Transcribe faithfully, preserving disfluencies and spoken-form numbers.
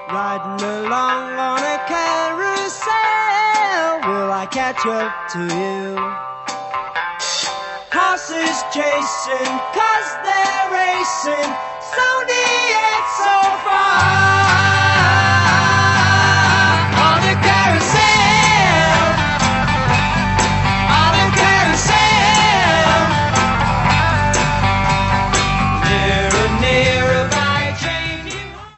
riding along on a carousel. Will I catch up to you? Horses chasing, cause they're racing. Sony, it's so far.